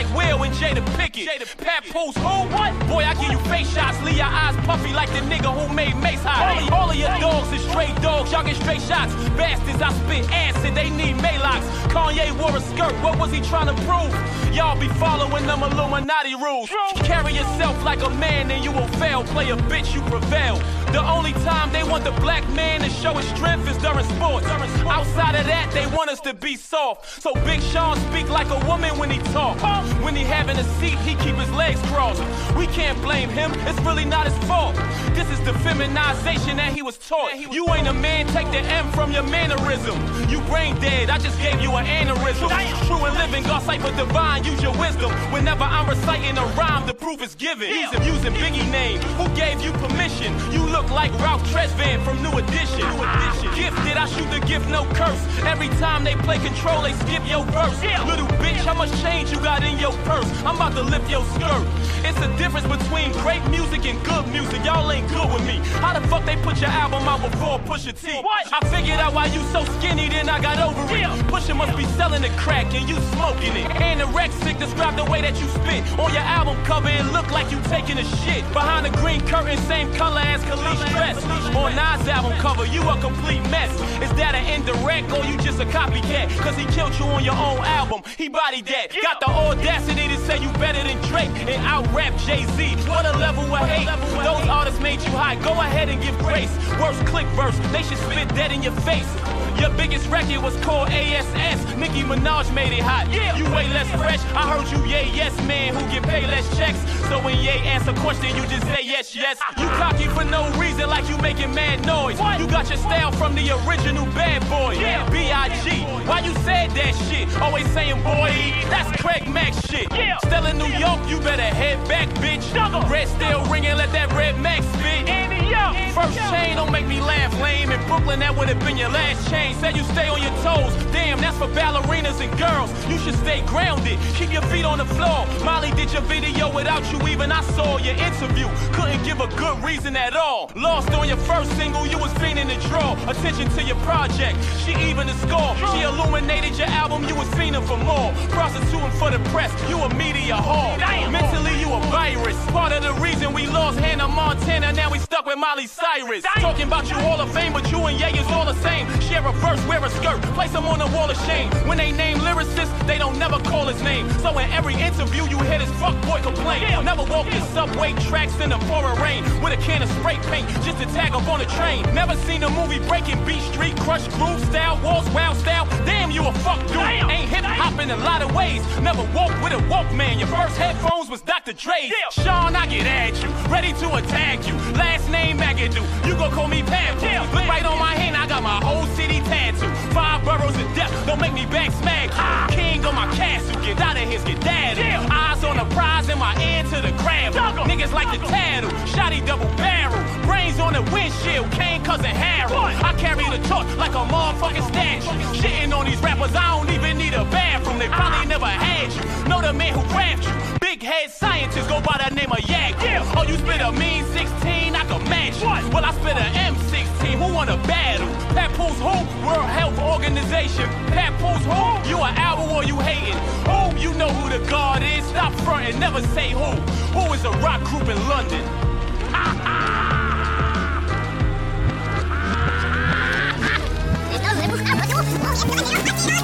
Will and Jada Pickett. Papoose, who? What? Boy, I give you face shots, leave your eyes puffy like the nigga who made Mace high. All of your dogs is straight dogs, y'all get straight shots. Bastards, I spit acid, they need Maylocks. Kanye wore a skirt, what was he trying to prove? Y'all be following them Illuminati rules. Carry yourself like a man and you will fail. Play a bitch, you prevail. The only time they want the black man to show his strength is during sports. Outside of that, they want us to be soft. So Big Sean speak like a woman when he talk. When he having a seat, he keep his legs crossed. We can't blame him, it's really not his fault. This is the feminization that he was taught. You ain't a man, take the M from your mannerism. You brain dead, I just gave you an aneurysm. True and living, God cipher divine, use your wisdom. Whenever I'm reciting a rhyme, the proof is given. He's using Biggie name, who gave you permission? You look like Ralph Tresvant from New Edition. Gifted, I shoot the gift, no curse. Every time they play control, they skip your verse. Little bitch, how much change you got in your purse? I'm about to lift your skirt. It's the difference between great music and good music. Y'all ain't good with me. How the fuck they put your album out before Pusha T? What? I figured out why you so skinny, then I got over it. Pusha must be selling the crack and you smoking it. Anorexic, describe the way that you spit. On your album cover, it look like you taking a shit. Behind the green curtain, same color as Khalees dress. On Nas album cover, you a complete mess. Is that an indirect or you just a copycat? Cause he killed you on your own album, he bodied that. Got the audacity to say you better than Drake and out-rap Jay-Z. What a level of hate. Those artists made you high, go ahead and give grace. Worst click verse, they should spit that in your face. Your biggest record was called ASS. Nicki Minaj made it hot. You way less fresh. I heard you yes man who get paid less checks. So when Ye asks a question, you just say yes. You cocky for no reason like you making mad noise. You got your style from the original Bad Boy. B.I.G. Why you said that shit? Always saying boy, that's Craig Mack shit. Still in New York, you better head back, bitch. Red still ringing, let that Red Max spit. First chain, don't make me laugh, lame. In Brooklyn, that would have been your last chain. Said you stay on your toes. Damn, that's for ballerinas and girls. You should stay grounded. Keep your feet on the floor. Molly did your video without you even. I saw your interview. Couldn't give a good reason at all. Lost on your first single, you was fiending to draw attention to your project. She even the score. She illuminated your album, you was fiending for more. Prostituting for the press, you a media whore. Mentally, you a virus. Part of the reason we lost Hannah Montana, now we stuck with Miley Cyrus. Talking about you Hall of Fame, but you and Ye is all the same. Share a verse, wear a skirt, place him on the wall of shame. When they name lyricists, they don't never call his name. So in every interview you hear this fuckboy complain. Never walk the subway tracks in the pouring rain with a can of spray paint just to tag up on a train. Never seen a movie breaking Beat Street, crush groove style, walls wild style. Damn, you a fuck dude. Ain't hip hop in a lot of ways. Never walk with a Walkman. Your first headphones was Dr. Dre's. Sean, I get at you, ready to attack you. Last name McAdoo, you gon' call me Papu. Look right on my hand, I got my whole city tattooed. 5 boroughs of death, don't make me back smack you. King on my castle, get out of here, get that. Eyes on the prize and my ear to the crab. Niggas like the tattle, shotty double barrel. Brains on the windshield, Kane cousin Harold. I carry the torch like a motherfucking statue. Shitting on these rappers, I don't even need a bathroom. They probably never had you. Know the man who craft you. Big head scientists go by the name of Yak. Oh, you spit a mean 16, I can match you. Well, I spit a M16, who wanna battle? Papoose who? World Health Organization. Papoose who? You an owl or you hating? Who? You know who the God is. Stop fronting, never say who. Who is a rock group in London? Entonces buscamos